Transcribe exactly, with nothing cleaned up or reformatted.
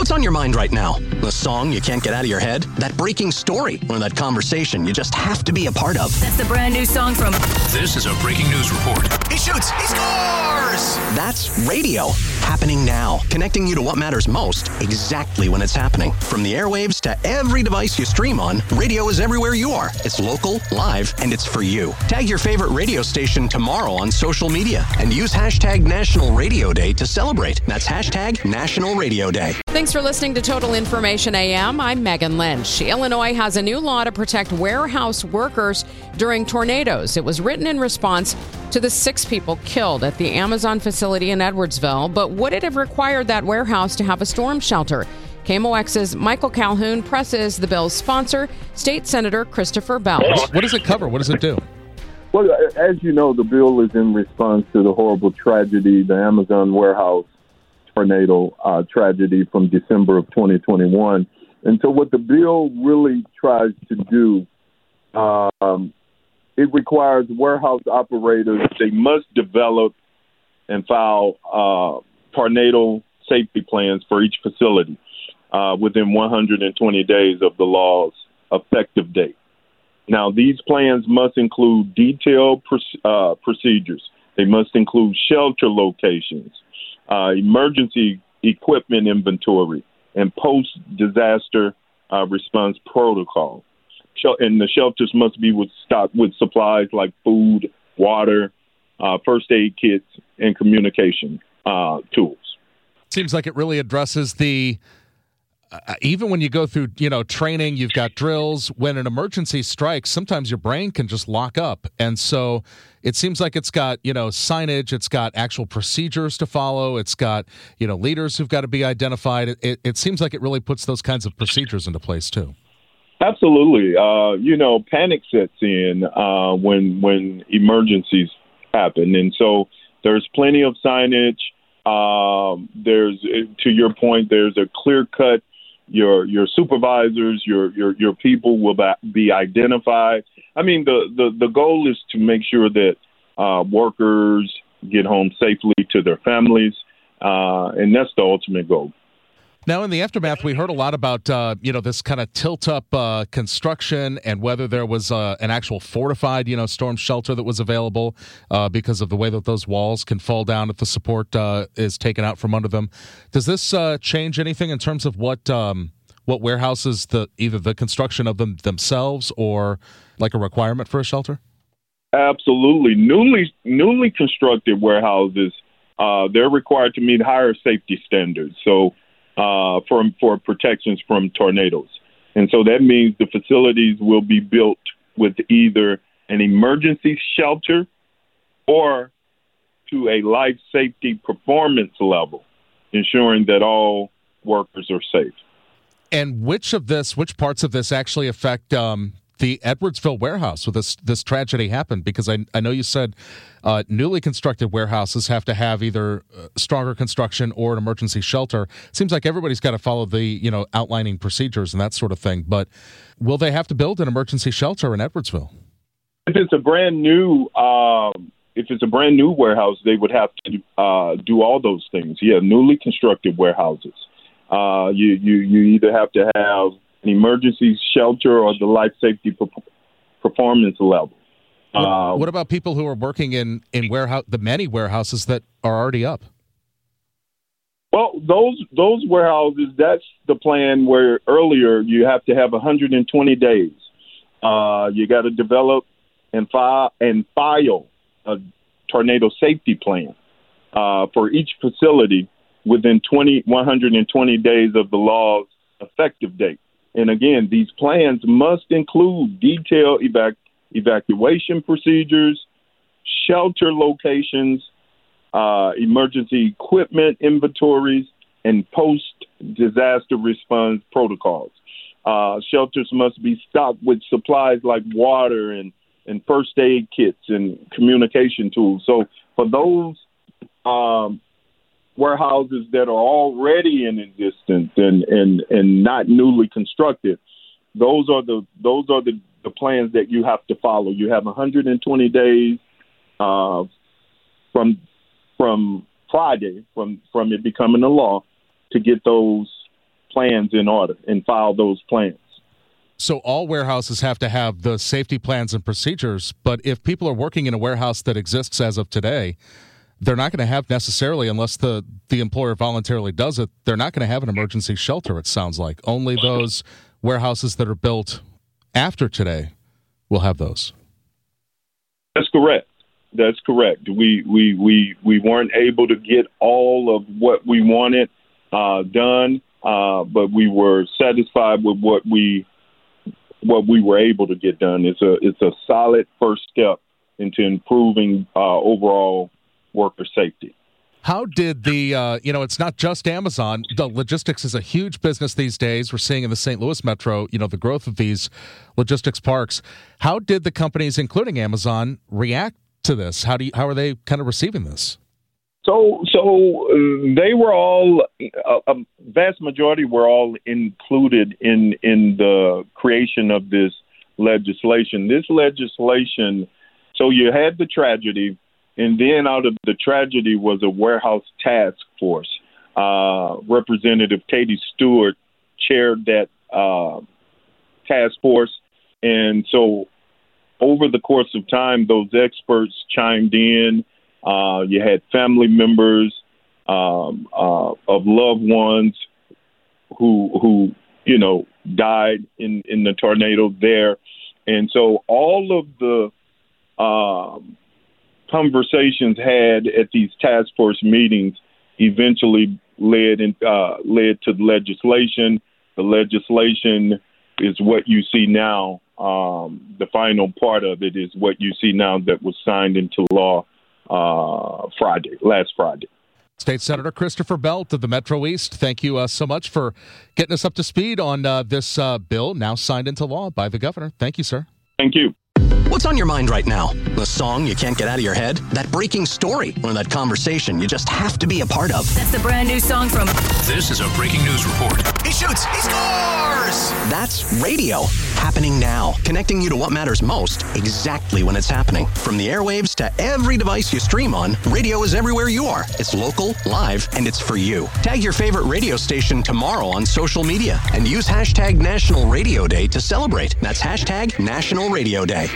What's on your mind right now? The song you can't get out of your head? That breaking story? Or that conversation you just have to be a part of? That's the brand new song from... This is a breaking news report. He shoots! He scores! That's radio. Happening now. Connecting you to what matters most, exactly when it's happening. From the airwaves to every device you stream on, radio is everywhere you are. It's local, live, and it's for you. Tag your favorite radio station tomorrow on social media and use hashtag National Radio Day to celebrate. That's hashtag National Radio Day. Thanks for listening to Total Information A M. I'm Megan Lynch. Illinois has a new law to protect warehouse workers during tornadoes. It was written in response to the six people killed at the Amazon facility in Edwardsville. But would it have required that warehouse to have a storm shelter? K M O X's Michael Calhoun presses the bill's sponsor, State Senator Christopher Bell. What does it cover? What does it do? Well, as you know, the bill is in response to the horrible tragedy, the Amazon warehouse tornado uh, tragedy from December of twenty twenty-one. And so what the bill really tries to do, um, it requires warehouse operators, they must develop and file uh, tornado safety plans for each facility uh, within one hundred twenty days of the law's effective date. Now, these plans must include detailed uh, procedures. They must include shelter locations, uh, emergency equipment inventory, and post-disaster uh, response protocol. And the shelters must be with stocked with supplies like food, water, uh, first aid kits, and communication uh, tools. Seems like it really addresses the Uh, even when you go through, you know, training, you've got drills. When an emergency strikes, sometimes your brain can just lock up. And so it seems like it's got, you know, signage. It's got actual procedures to follow. It's got, you know, leaders who've got to be identified. It, it, it seems like it really puts those kinds of procedures into place, too. Absolutely. Uh, you know, panic sets in uh, when when emergencies happen. And so there's plenty of signage. Um, there's, to your point, there's a clear-cut. Your your supervisors, your your your people will be identified. I mean, the, the, the goal is to make sure that uh, workers get home safely to their families, uh, and that's the ultimate goal. Now, in the aftermath, we heard a lot about, uh, you know, this kind of tilt-up uh, construction and whether there was uh, an actual fortified, you know, storm shelter that was available uh, because of the way that those walls can fall down if the support uh, is taken out from under them. Does this uh, change anything in terms of what um, what warehouses, the either the construction of them themselves or like a requirement for a shelter? Absolutely. Newly newly constructed warehouses, uh, they're required to meet higher safety standards. So. Uh, for, for protections from tornadoes. And so that means the facilities will be built with either an emergency shelter or to a life safety performance level, ensuring that all workers are safe. And which of this, which parts of this actually affect um, the Edwardsville warehouse where this this tragedy happened? Because I I know you said uh, newly constructed warehouses have to have either uh, stronger construction or an emergency shelter. Seems like everybody's got to follow the you know outlining procedures and that sort of thing. But will they have to build an emergency shelter in Edwardsville? If it's a brand new, um, if it's a brand new warehouse, they would have to uh, do all those things. Yeah, newly constructed warehouses. Uh, you you you either have to have an emergency shelter or the life safety per- performance level. What, uh, what about people who are working in, in warehouse, the many warehouses that are already up? Well, those those warehouses, that's the plan where earlier you have to have one hundred twenty days. Uh, you got to develop and file, and file a tornado safety plan uh, for each facility within twenty, one hundred twenty days of the law's effective date. And again, these plans must include detailed evac- evacuation procedures, shelter locations, uh, emergency equipment inventories, and post-disaster response protocols. Uh, shelters must be stocked with supplies like water and, and first aid kits and communication tools. So for those um, warehouses that are already in existence and, and, and not newly constructed, those are the those are the, the plans that you have to follow. You have one hundred twenty days uh, from from Friday, from, from it becoming a law, to get those plans in order and file those plans. So all warehouses have to have the safety plans and procedures, but if people are working in a warehouse that exists as of today, they're not going to have necessarily, unless the, the employer voluntarily does it, they're not going to have an emergency shelter, it sounds like. Only those warehouses that are built after today will have those. That's correct. That's correct. We we we, we weren't able to get all of what we wanted uh, done, uh, but we were satisfied with what we what we were able to get done. It's a it's a solid first step into improving uh, overall worker safety. How did the, uh, you know, it's not just Amazon. The logistics is a huge business these days. We're seeing in the Saint Louis metro, you know, the growth of these logistics parks. How did the companies, including Amazon, react to this? How do you, how are they kind of receiving this? So, so uh, they were all, a, a vast majority were all included in, in the creation of this legislation. This legislation, so you had the tragedy, and then out of the tragedy was a warehouse task force. Uh, Representative Katie Stewart chaired that uh, task force. And so over the course of time, those experts chimed in. Uh, you had family members um, uh, of loved ones who, who you know, died in, in the tornado there. And so all of the um, conversations had at these task force meetings eventually led in, uh, led to legislation. The legislation is what you see now. Um, the final part of it is what you see now that was signed into law uh, Friday, last Friday. State Senator Christopher Belt of the Metro East, thank you uh, so much for getting us up to speed on uh, this uh, bill now signed into law by the governor. Thank you, sir. Thank you. What's on your mind right now? The song you can't get out of your head? That breaking story? Or that conversation you just have to be a part of? That's the brand new song from... This is a breaking news report. He shoots! He scores! That's radio. Happening now. Connecting you to what matters most exactly when it's happening. From the airwaves to every device you stream on, radio is everywhere you are. It's local, live, and it's for you. Tag your favorite radio station tomorrow on social media and use hashtag National Radio Day to celebrate. That's hashtag National Radio Day.